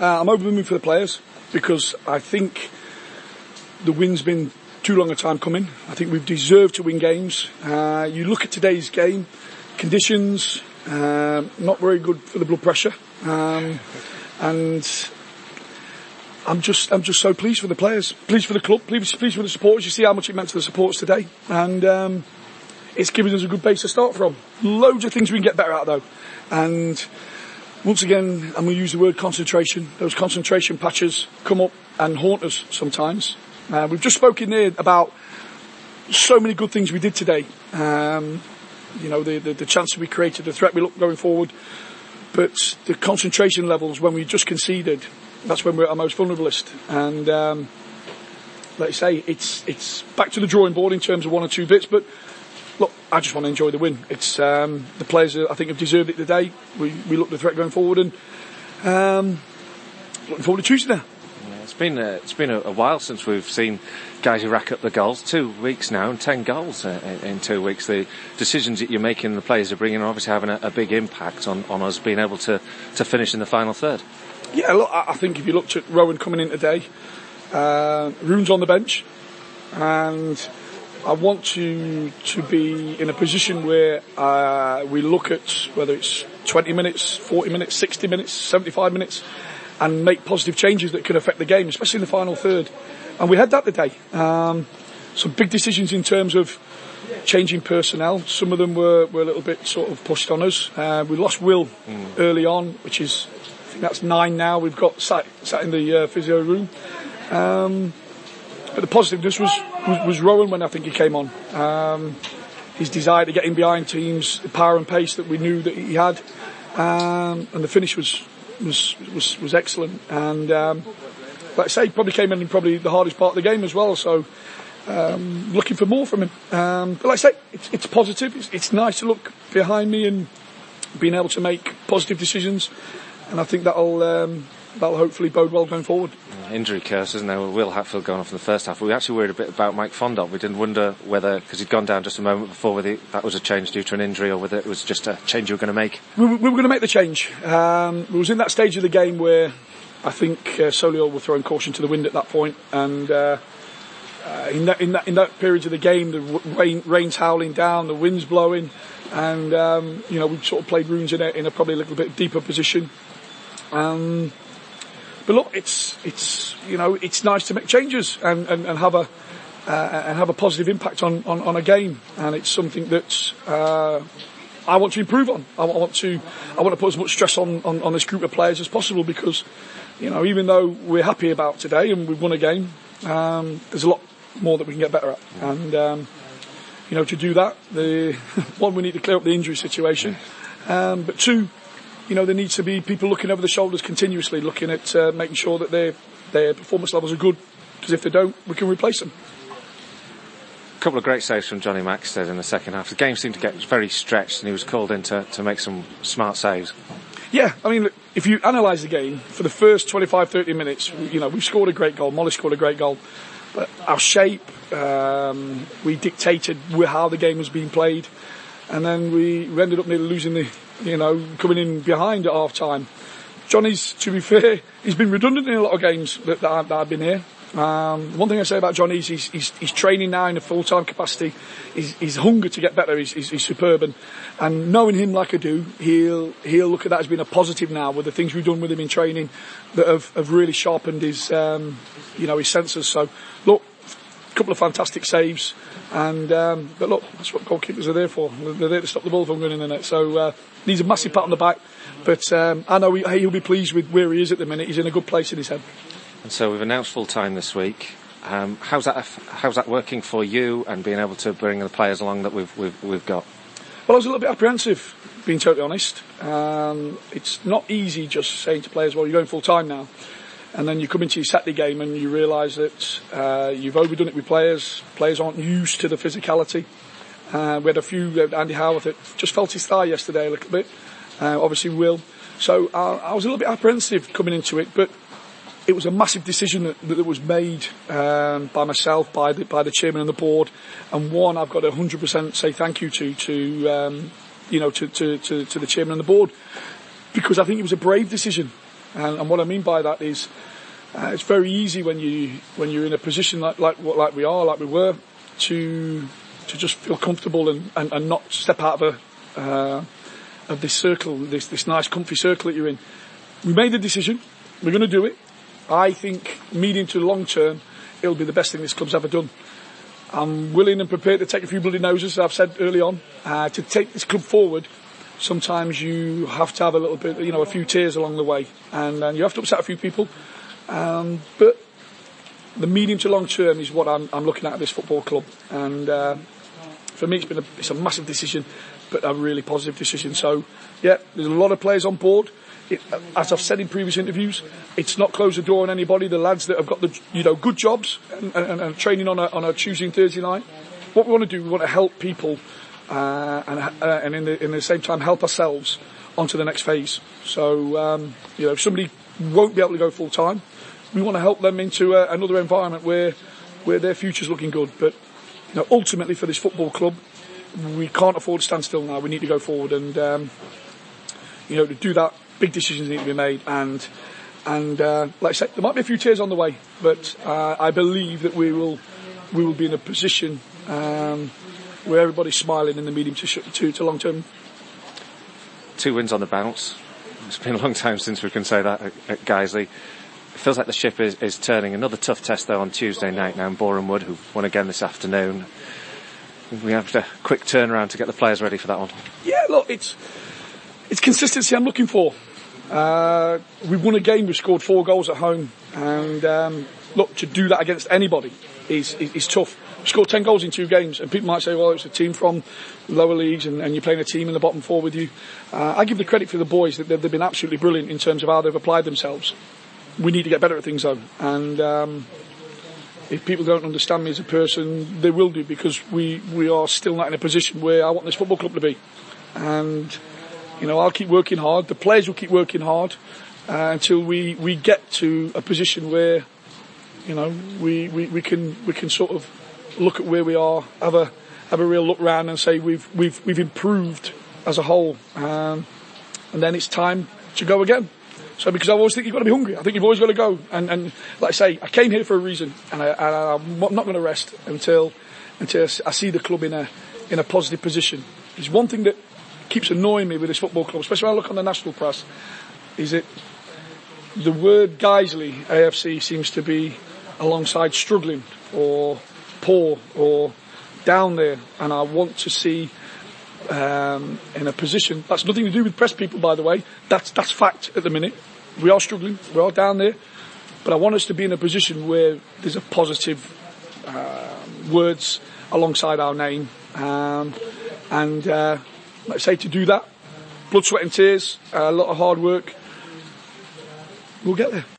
I'm over the moon for the players because I think the win's been too long a time coming. I think we've deserved to win games. You look at today's game, conditions, not very good for the blood pressure. And I'm just so pleased for the players, pleased for the club, pleased for the supporters. You see how much it meant to the supporters today. And it's given us a good base to start from. Loads of things we can get better at though. And once again, I'm going to use the word concentration. Those concentration patches come up and haunt us sometimes. We've just spoken there about so many good things we did today. The chances we created, the threat we looked going forward. But the concentration levels when we just conceded, that's when we're at our most vulnerabilist. And like I say, it's back to the drawing board in terms of one or two bits. But look, I just want to enjoy the win. It's the players I think have deserved it today. We look at the threat going forward and looking forward to Tuesday now. It's been a while since we've seen guys who rack up the goals. 2 weeks now and 10 goals in 2 weeks. The decisions that you're making, the players are bringing, are obviously having a big impact on us being able to finish in the final third. Yeah, look, I think if you looked at Rowan coming in today, Roon's on the bench, and I want to be in a position where we look at whether it's 20 minutes, 40 minutes, 60 minutes, 75 minutes, and make positive changes that can affect the game, especially in the final third. And we had that today. Some big decisions in terms of changing personnel. Some of them were a little bit sort of pushed on us. We lost Will early on, which is, I think that's 9 now. We've got sat in the physio room. But the positiveness was Rowan when I think he came on. His desire to get in behind teams, the power and pace that we knew that he had, and the finish was excellent. And like I say, he probably came in probably the hardest part of the game as well. So looking for more from him. But like I say, it's positive. It's nice to look behind me and being able to make positive decisions. And I think that'll hopefully bode well going forward. Injury curse, isn't there? Will Hatfield going off in the first half. We actually worried a bit about Mike Fondop. We didn't wonder whether, because he'd gone down just a moment before, whether that was a change due to an injury or whether it was just a change you were going to make. We were going to make the change. We was in that stage of the game where I think Solihull were throwing caution to the wind at that point, and in that period of the game, the rain's howling down, the wind's blowing, and we sort of played Roons in a probably a little bit deeper position. But look, it's nice to make changes and have a positive impact on a game, and it's something that I want to improve on. I want to put as much stress on this group of players as possible, because even though we're happy about today and we've won a game, there's a lot more that we can get better at. And to do that, one, we need to clear up the injury situation, but two, there needs to be people looking over the shoulders continuously, looking at making sure that their performance levels are good, because if they don't, we can replace them. A couple of great saves from Johnny Maxted in the second half. The game seemed to get very stretched and he was called in to make some smart saves. Yeah, I mean, if you analyse the game, for the first 25-30 minutes, we scored a great goal, Molly scored a great goal, but our shape, we dictated how the game was being played, and then we ended up nearly losing coming in behind at half time. Johnny's, to be fair, he's been redundant in a lot of games that I've been here. One thing I say about Johnny is he's training now in a full-time capacity. His hunger to get better is superb, and knowing him like I do, he'll look at that as being a positive now with the things we've done with him in training that have really sharpened his his senses. So look, a couple of fantastic saves, and but look, that's what goalkeepers are there for. They're there to stop the ball from going in the net. So needs a massive pat on the back, but I know he'll be pleased with where he is at the minute. He's in a good place in his head. And so we've announced full time this week. How's that working for you, and being able to bring the players along that we've got? Well, I was a little bit apprehensive, being totally honest. It's not easy just saying to players, well, you're going full time now, and then you come into your Saturday game and you realise that you've overdone it with players. Players aren't used to the physicality. We had a few, Andy Howarth, that just felt his thigh yesterday a little bit. Obviously Will. So I was a little bit apprehensive coming into it, but it was a massive decision that was made by myself, by the chairman and the board, and one I've got to 100% say thank you to the chairman and the board, because I think it was a brave decision. And what I mean by that is, it's very easy when you're in a position like we were, to just feel comfortable and not step out of this circle, this nice comfy circle that you're in. We made the decision. We're going to do it. I think medium to long term, it'll be the best thing this club's ever done. I'm willing and prepared to take a few bloody noses, as I've said early on, to take this club forward. Sometimes you have to have a little bit, a few tears along the way, and you have to upset a few people. But the medium to long term is what I'm looking at this football club, and for me it's a massive decision, but a really positive decision. So yeah, there's a lot of players on board. As I've said in previous interviews, it's not closed the door on anybody. The lads that have got the good jobs and training on a Tuesday and Thursday night. What we want to do, we want to help people and in the same time help ourselves onto the next phase. So if somebody won't be able to go full time, we want to help them into another environment where their future's looking good. But ultimately for this football club, we can't afford to stand still now. We need to go forward, and to do that, big decisions need to be made. And like I said, there might be a few tears on the way, but I believe that we will be in a position where everybody's smiling in the medium to long term. 2 wins on the bounce. It's been a long time since we can say that at Guiseley. It feels like the ship is turning. Another tough test though on Tuesday night now in Boreham Wood, who won again this afternoon. We have a quick turnaround to get the players ready for that one. Yeah, look, it's consistency I'm looking for. We've won a game, we've scored 4 goals at home, and look, to do that against anybody is tough. We scored 10 goals in 2 games, and people might say, well, it's a team from lower leagues and you're playing a team in the bottom 4 with you. I give the credit for the boys that they've been absolutely brilliant in terms of how they've applied themselves. We need to get better at things though, and if people don't understand me as a person, they will do, because we are still not in a position where I want this football club to be. And I'll keep working hard, the players will keep working hard until we get to a position where we can sort of look at where we are, have a real look round and say we've improved as a whole, and then it's time to go again. So, because I always think you've got to be hungry, I think you've always got to go, and like I say, I came here for a reason, and I'm not going to rest until I see the club in a positive position. There's one thing that keeps annoying me with this football club, especially when I look on the national press, is that the word Guiseley AFC seems to be alongside struggling or poor or down there, and I want to see in a position, that's nothing to do with press people, by the way, that's fact at the minute. We are struggling, we are down there, but I want us to be in a position where there's a positive words alongside our name, and like I say, to do that, blood, sweat and tears, a lot of hard work, we'll get there.